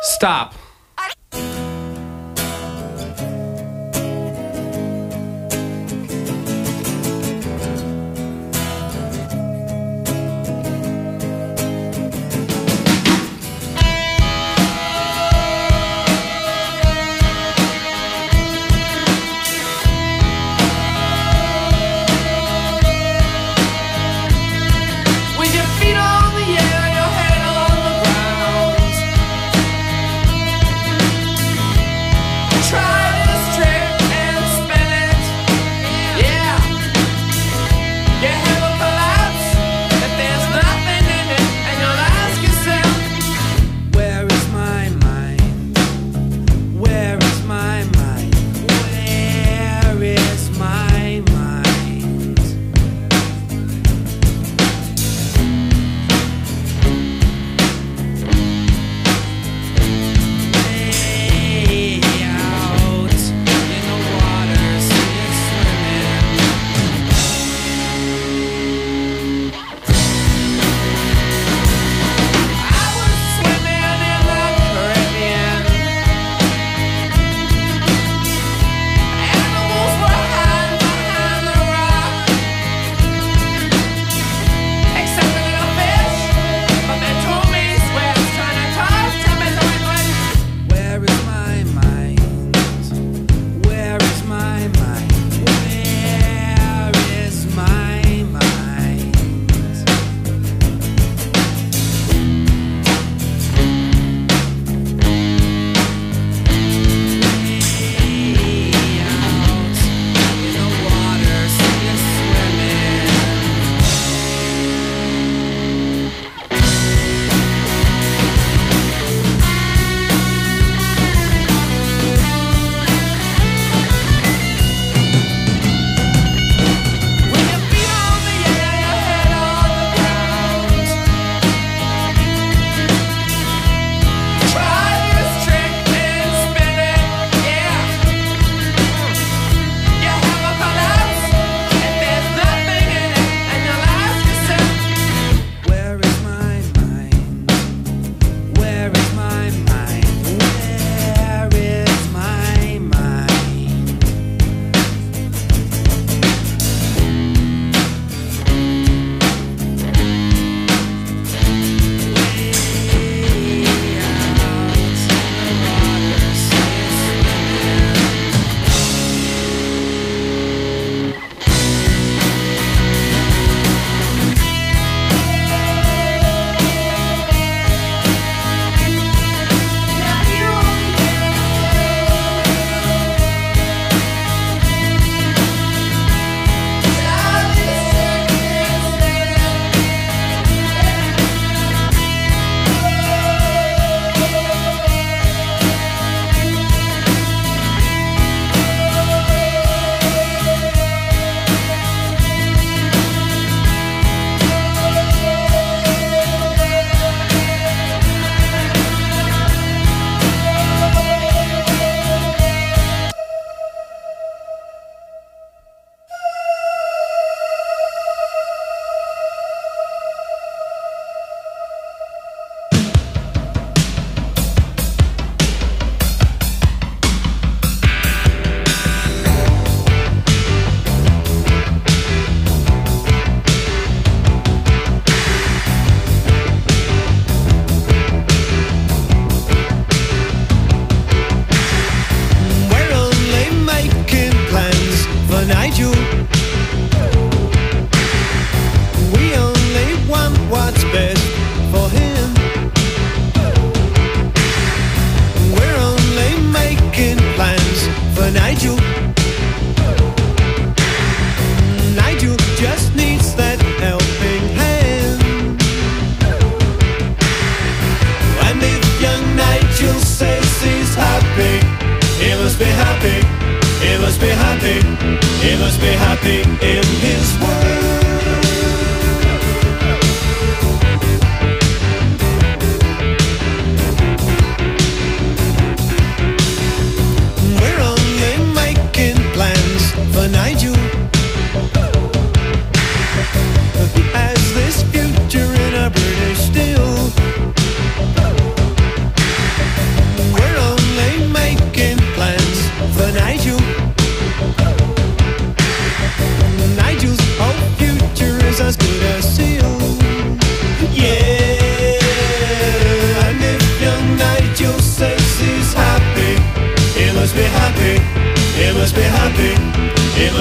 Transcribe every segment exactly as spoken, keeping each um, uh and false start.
Stop.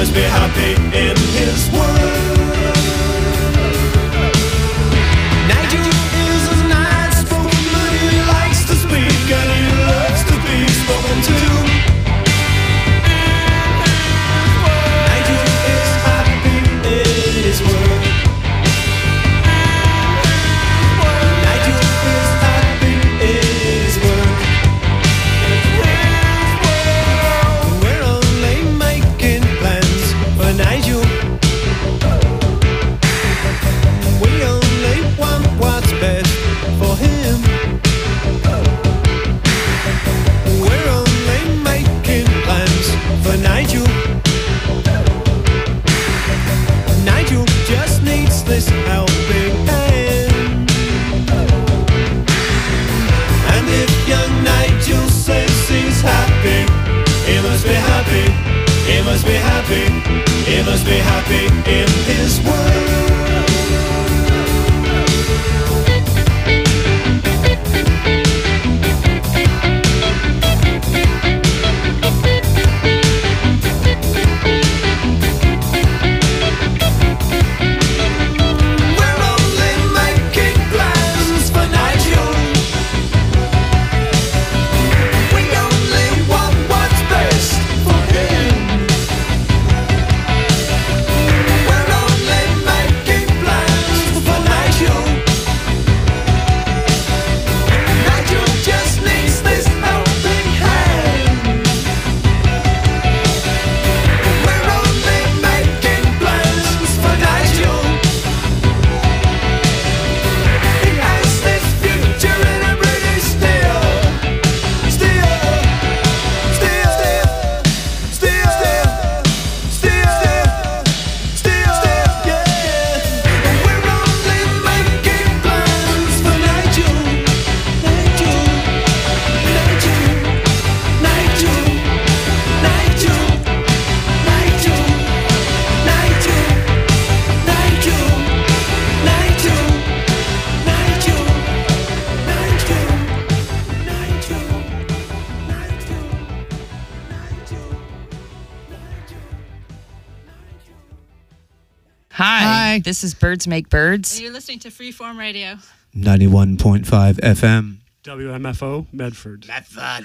must be happy in his world. Nigel is a nice spoken man, he likes to speak and he loves to be spoken to. Nigel is happy in his world. Nigel is happy in his world. We're only making plans for Nigel. We only want what's best for him. We're only making plans for Nigel. Nigel just needs this helping hand. And if young Nigel says he's happy, he must be happy, he must be happy, he must be happy in his world. We're only making plans for Nigel. We only want what's best for him. We're only making plans for Nigel. Nigel just needs this helping hand. We're only making plans for Nigel. He has this future in a British steel. Steel, steel, steel, steel, steel, steel, yeah. We're only making plans for Nigel. Nigel, Nigel, Nigel, Nigel, Nigel, Nigel, Nigel, Nigel, Nigel, Nigel, Nigel, Hi. Hi. This is Birds Make Birds. You're listening to Freeform Radio. ninety-one point five F M. W M F O, Medford. Medford.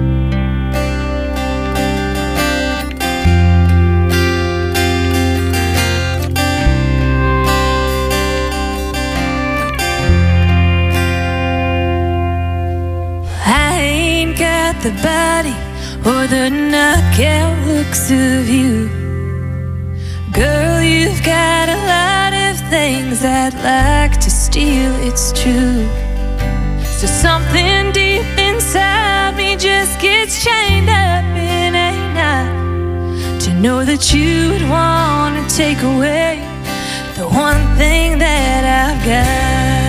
I ain't got the body or the knockout looks of you. Girl, you've got a lot of things I'd like to steal, it's true. So something deep inside me just gets chained up in a knot, to know that you would want to take away the one thing that I've got.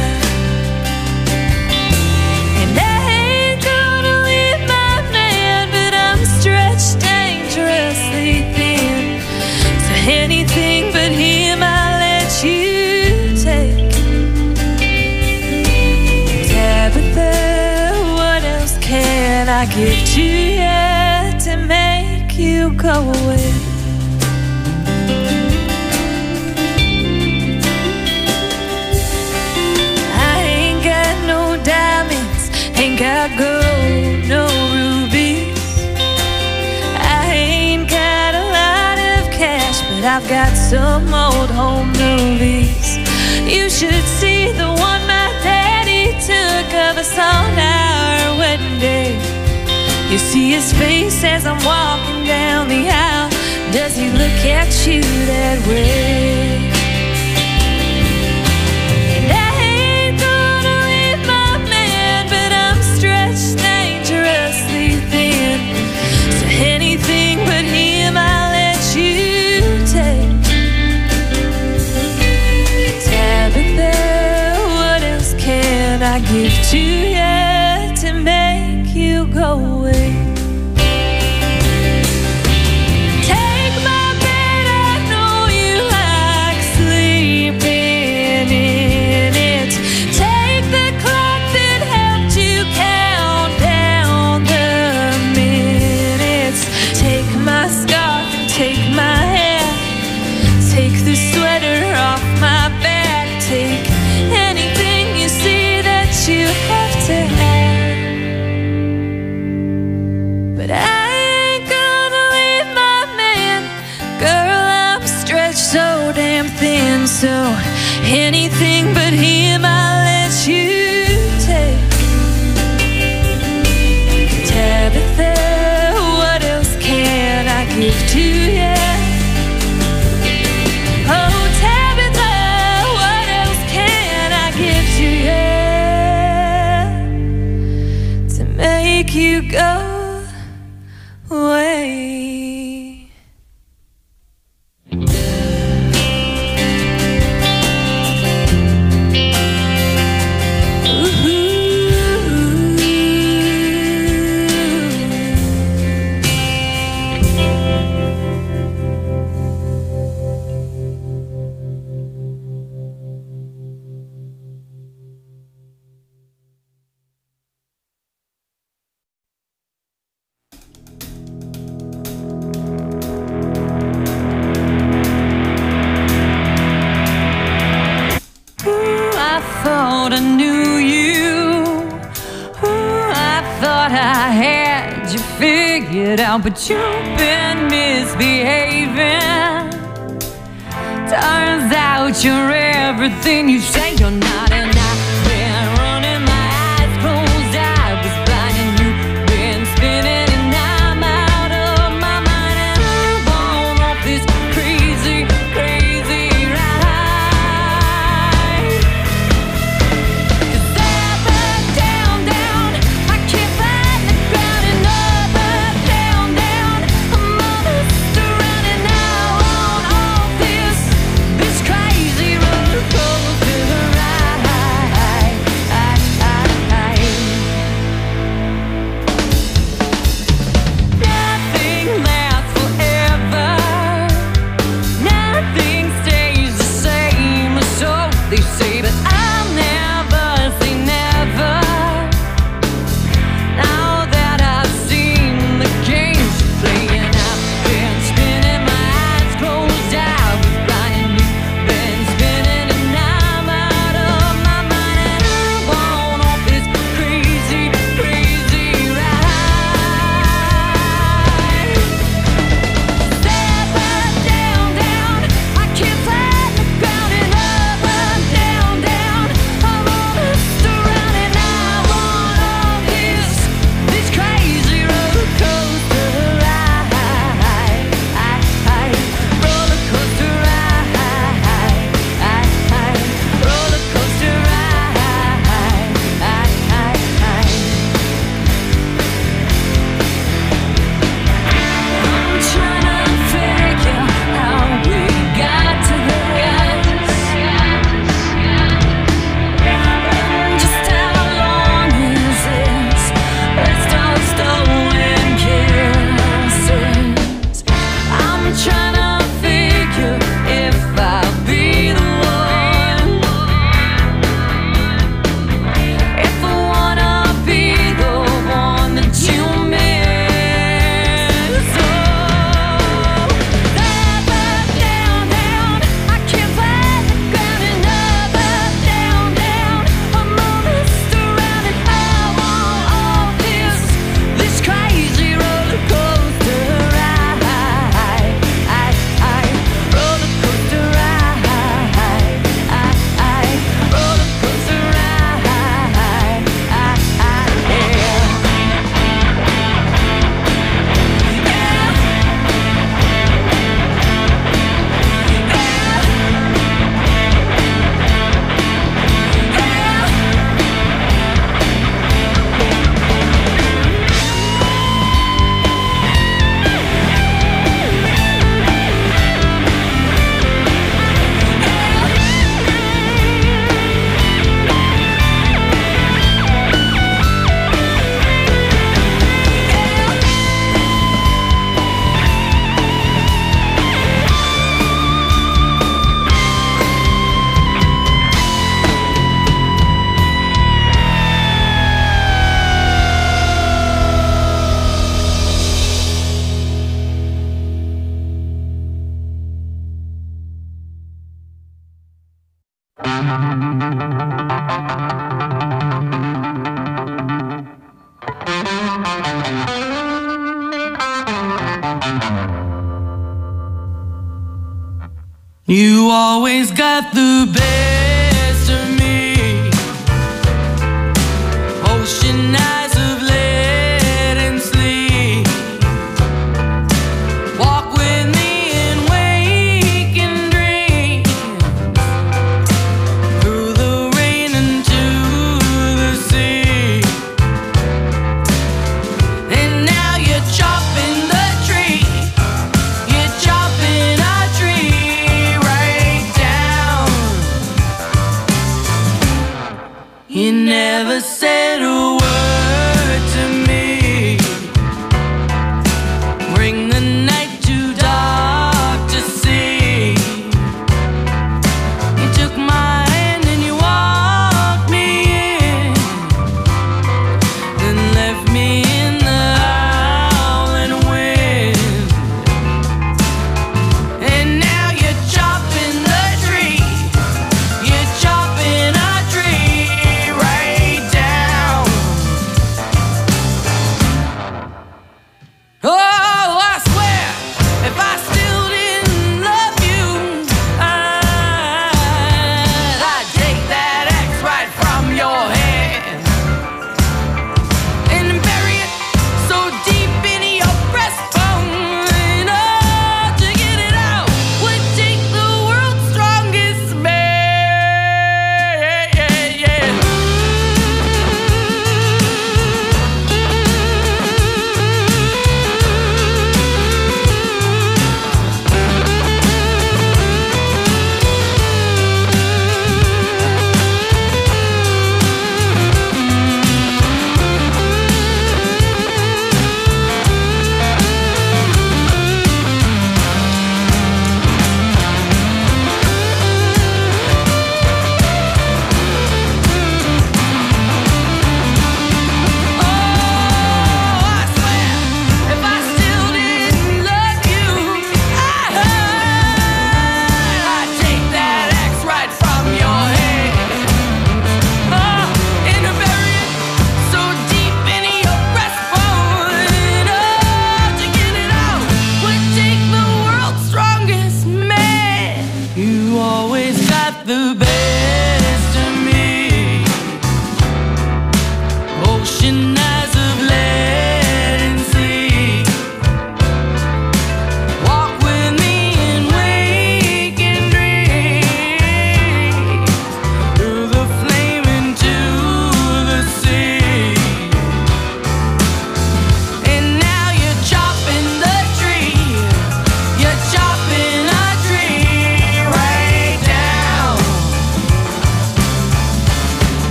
And I ain't gonna leave my man, but I'm stretched dangerously thin. So anything but him I'll let you take. Tabitha, what else can I give to you to make you go away? I ain't got no diamonds, ain't got gold, no rubies. I ain't got a lot of cash, but I've got some old home movies. You should see the one my daddy took of us on our wedding day. You see his face as I'm walking down the aisle. Does he look at you that way? And I ain't gonna leave my man, but I'm stretched dangerously thin. So anything but him I'll let you take. Tabitha, what else can I give to you to make you go away? Take my bed, I know you like sleeping in it. Take the clock that helped you count down the minutes. Take my scarf and take my hair. so anything but him I'll let you take. Tabitha, what else can I give to you? Oh, Tabitha, what else can I give to you to make you go away? I knew you. Ooh, I thought I had you figured out, but you've been misbehaving. Turns out you're everything you say you're not, and I've been running my eyes closed. I was blind and you've been spinning, and I'm out of my mind, and I'm on off this crazy, crazy ride. Crazy roller coaster ride. You always got the best of me. Ocean eyes of lead and sleep. Walk with me and wake and dream. Through the rain into the sea. And now you're chopping the tree. You're chopping a tree right down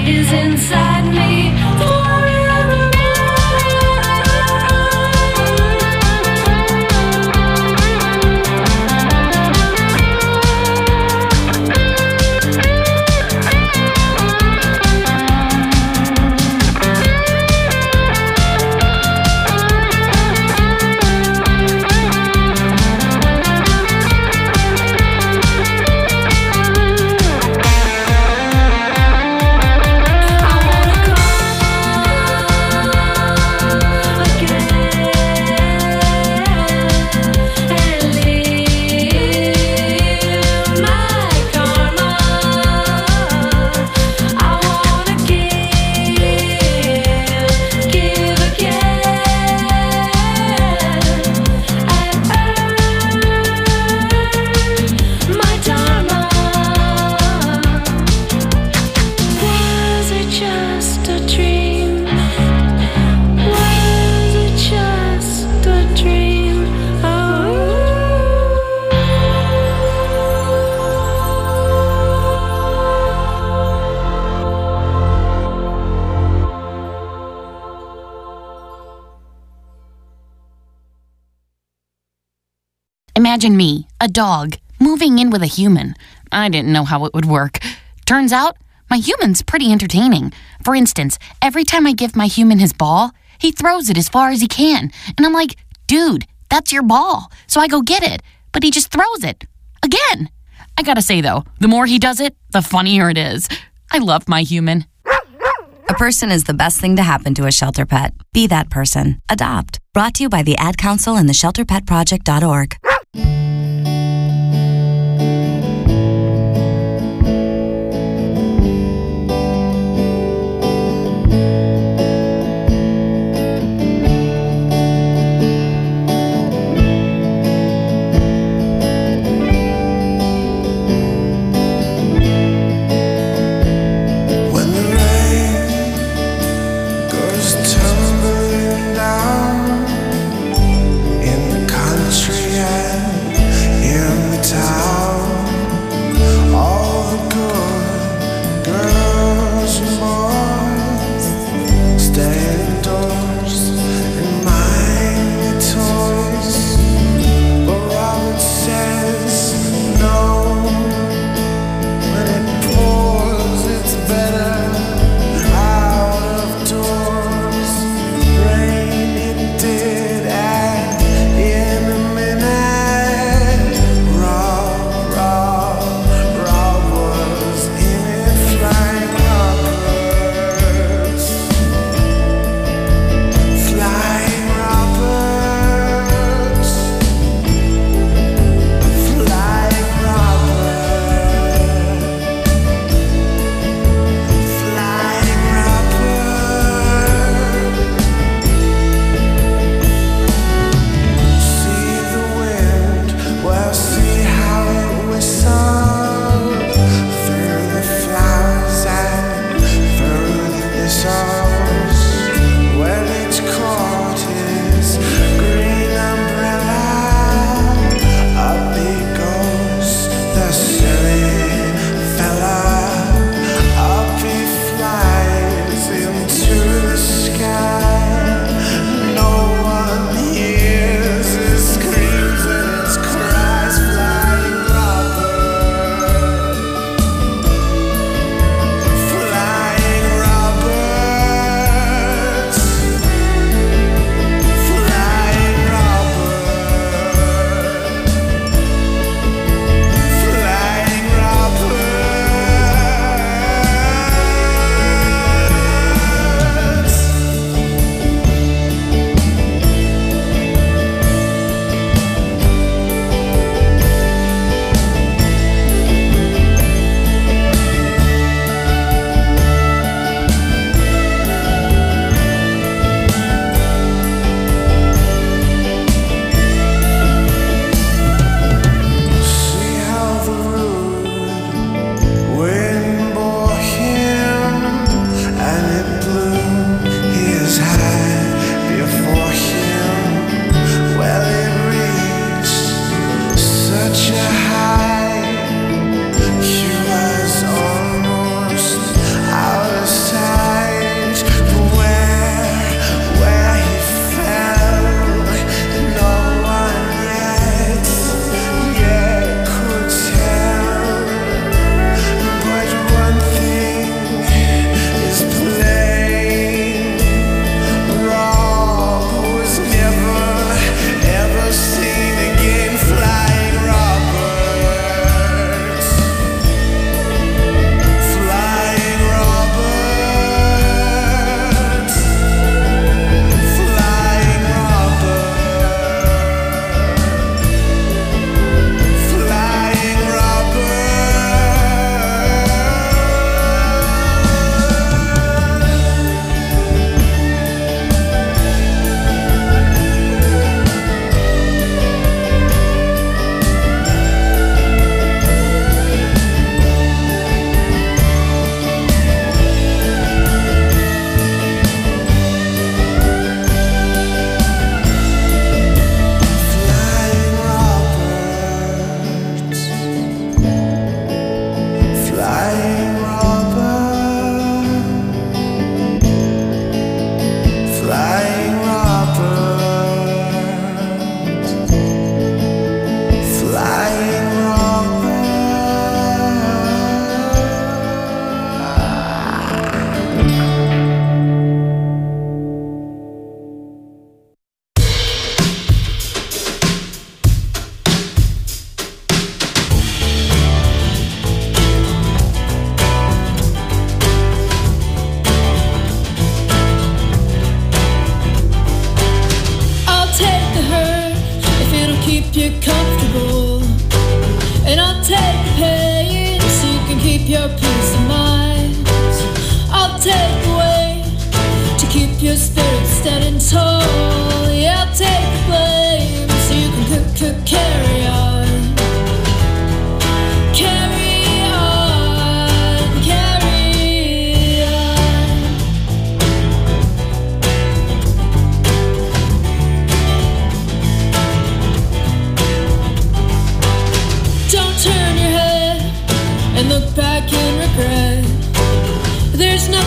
is inside me forevermore. Imagine me, a dog, moving in with a human. I didn't know how it would work. Turns out, my human's pretty entertaining. For instance, every time I give my human his ball, he throws it as far as he can. And I'm like, dude, that's your ball. So I go get it. But he just throws it. Again. I gotta say, though, the more he does it, the funnier it is. I love my human. A person is the best thing to happen to a shelter pet. Be that person. Adopt. Brought to you by the Ad Council and the shelter pet project dot org. Tumbling down in the country and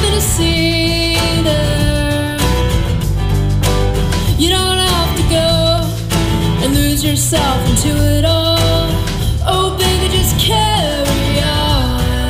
me to see there. You don't have to go and lose yourself into it all. Oh, baby, just carry on.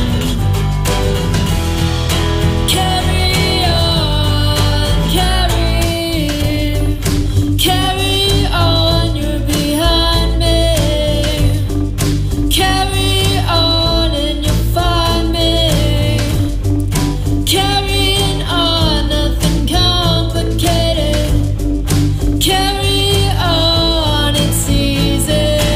Carry on, carry, carry on, you're behind me. Carry on and you'll find me. Carrying on, nothing complicated. Carry on, it's easy.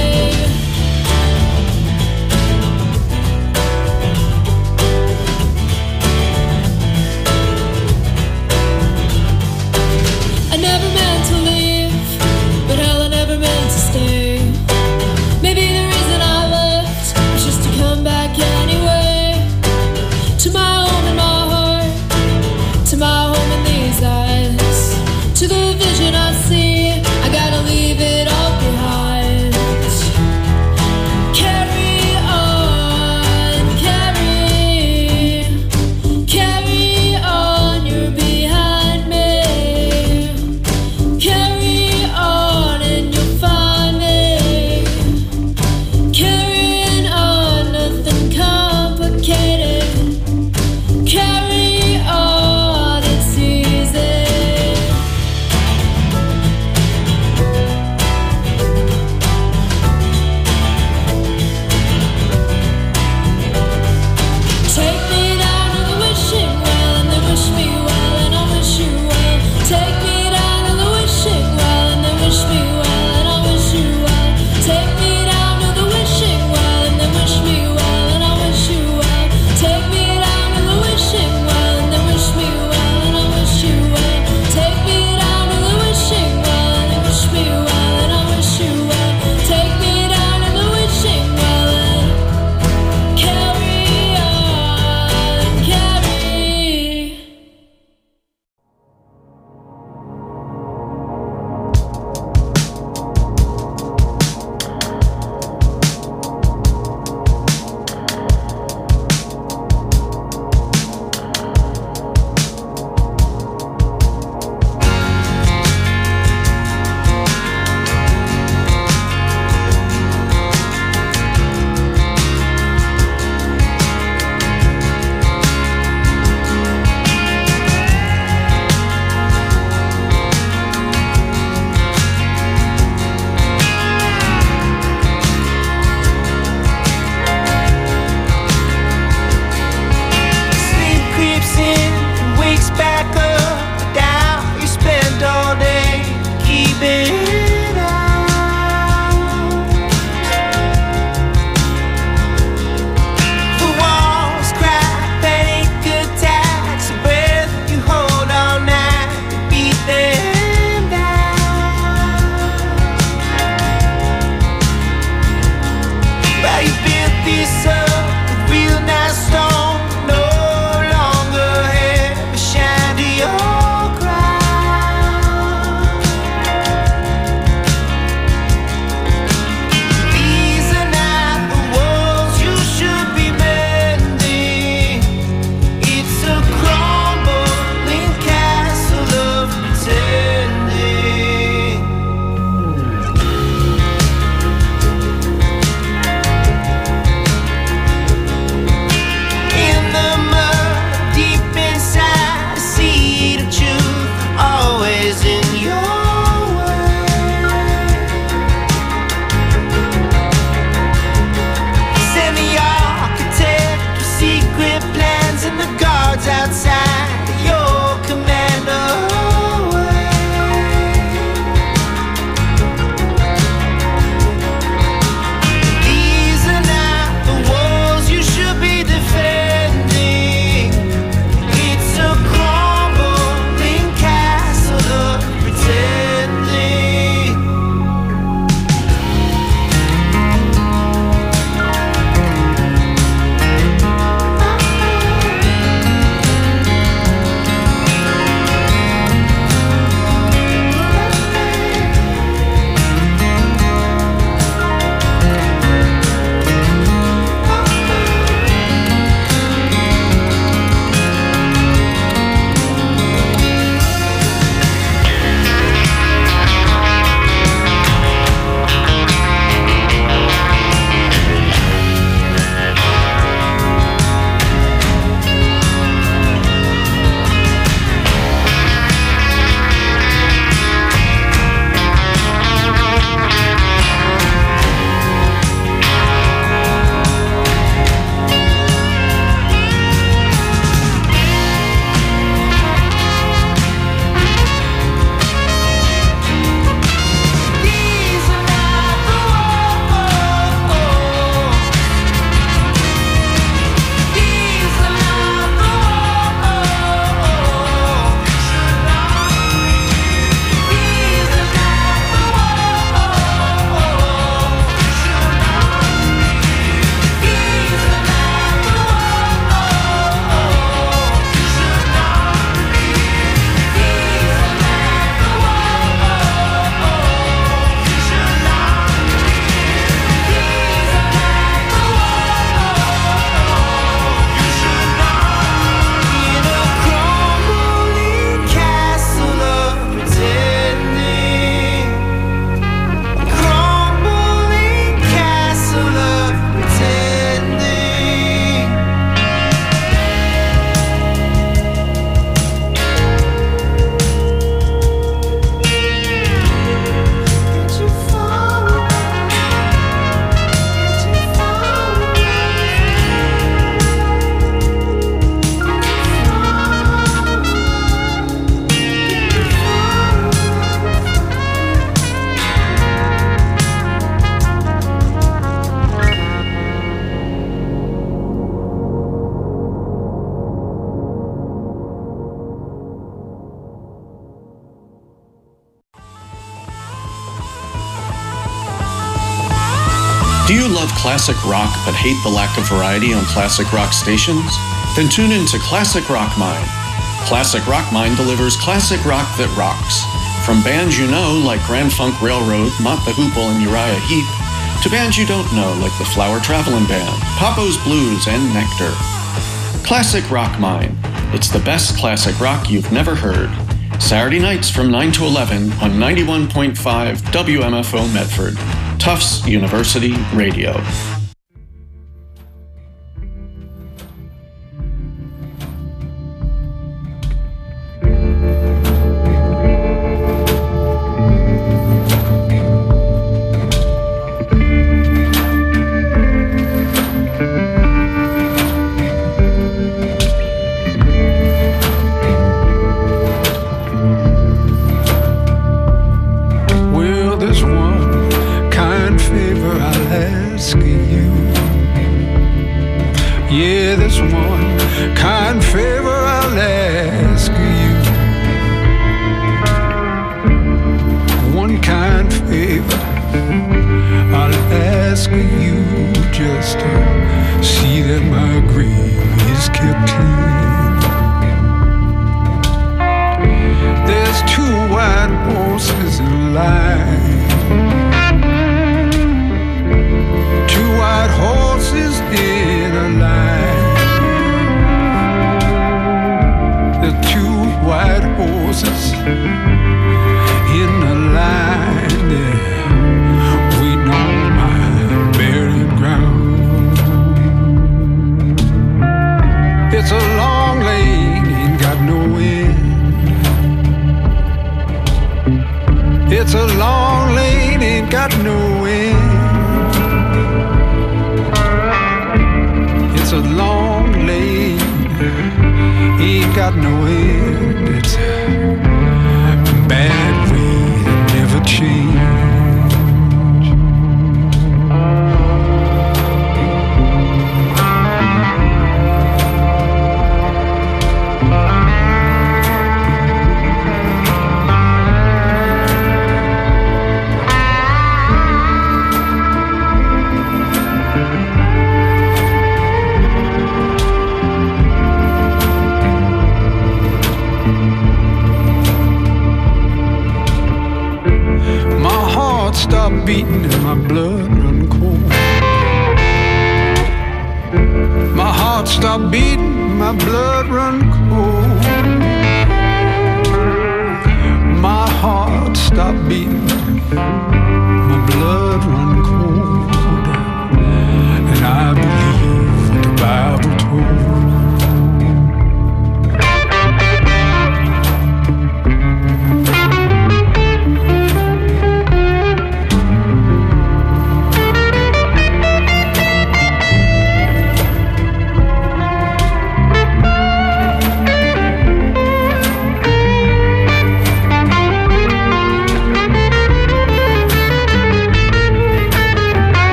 Do you love classic rock but hate the lack of variety on classic rock stations? Then tune in to Classic Rock Mine. Classic Rock Mine delivers classic rock that rocks. From bands you know like Grand Funk Railroad, Mott the Hoople, and Uriah Heep, to bands you don't know like the Flower Traveling Band, Papo's Blues, and Nectar. Classic Rock Mine. It's the best classic rock you've never heard. Saturday nights from nine to eleven on ninety-one point five W M F O Medford, Tufts University Radio.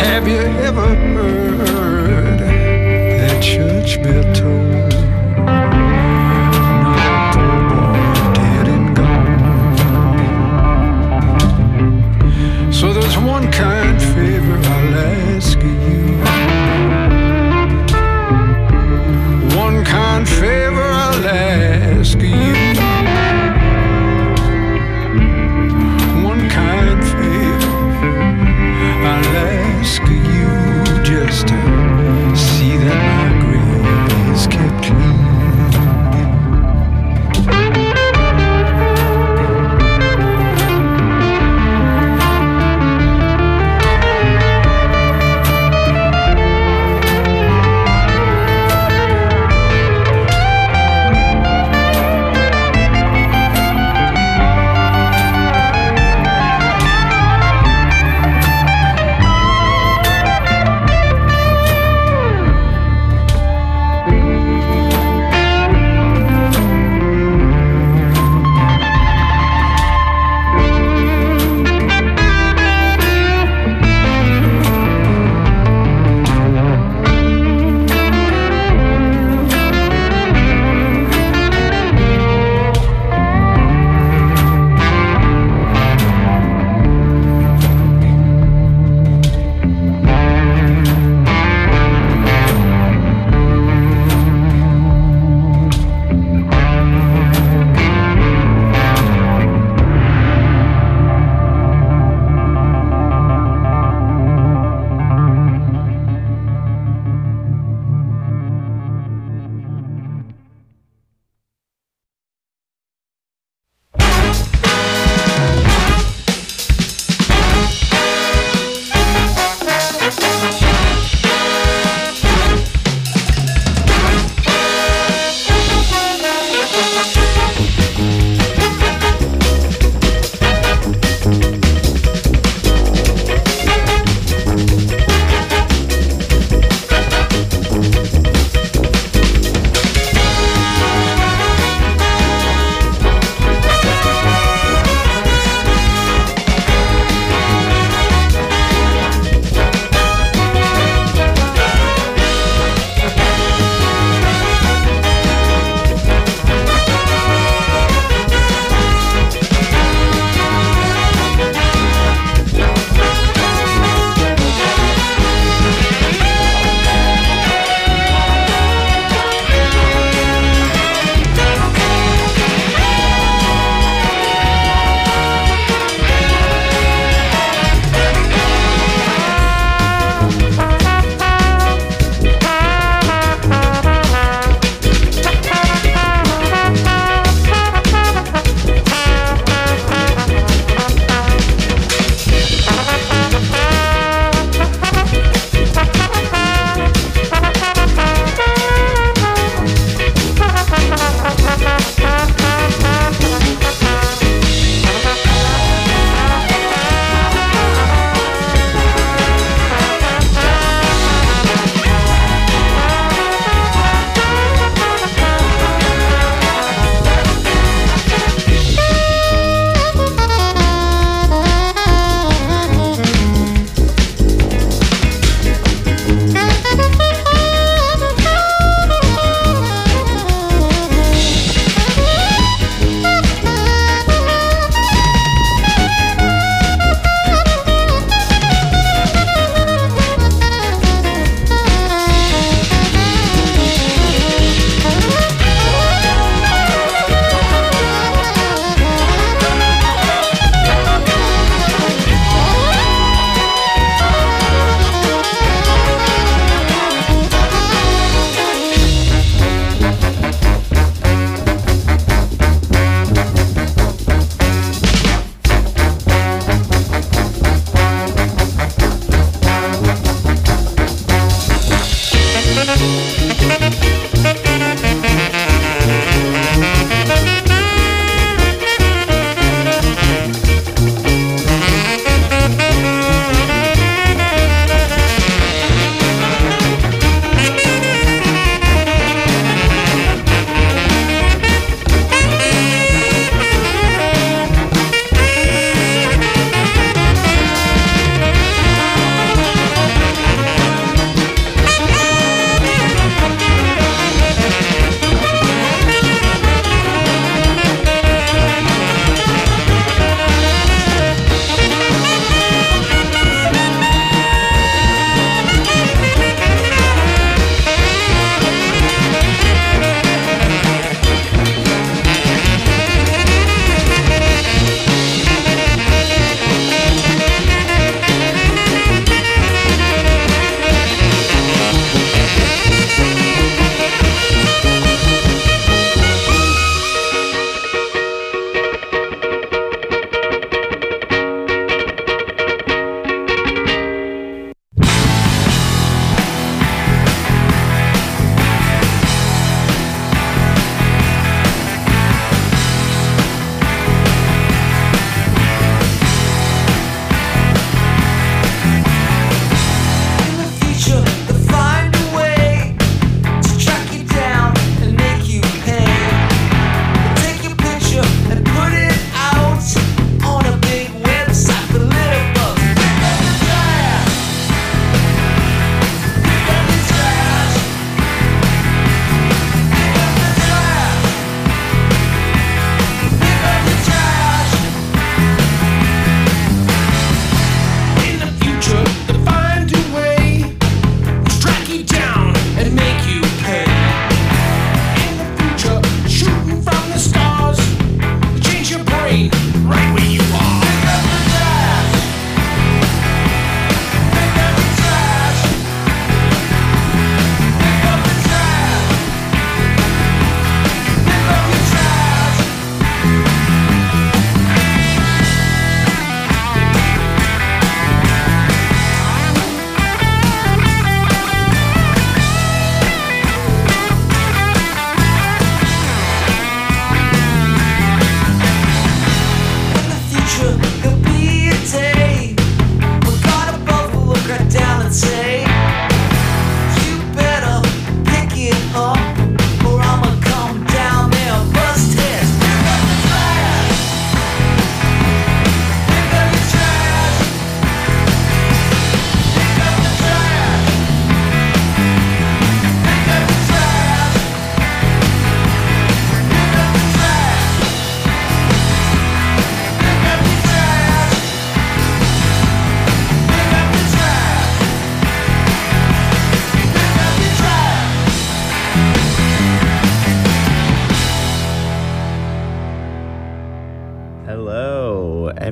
Have you ever heard that church bell toll? No, boy, dead and gone. So there's one kind favor I'll ask you. One kind favor I'll ask you. One kind favor I'll ask you, just to see that my grave is kept clean.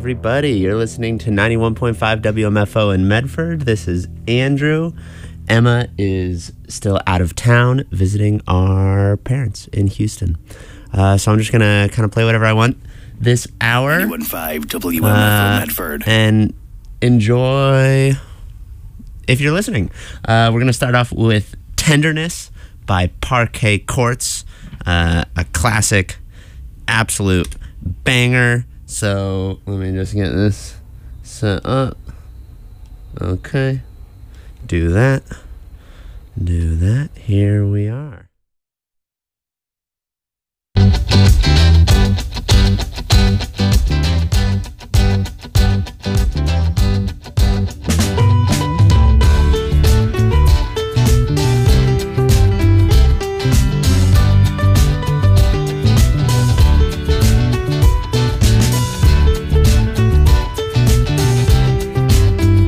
everybody. You're listening to ninety-one point five W M F O in Medford. This is Andrew. Emma is still out of town visiting our parents in Houston. Uh, so I'm just going to kind of play whatever I want this hour. ninety-one point five W M F O uh, Medford. And enjoy if you're listening. Uh, we're going to start off with Tenderness by Parquet Courts, uh, a classic, absolute banger. So let me just get this set up. Okay. Do that. Do that. Here we are.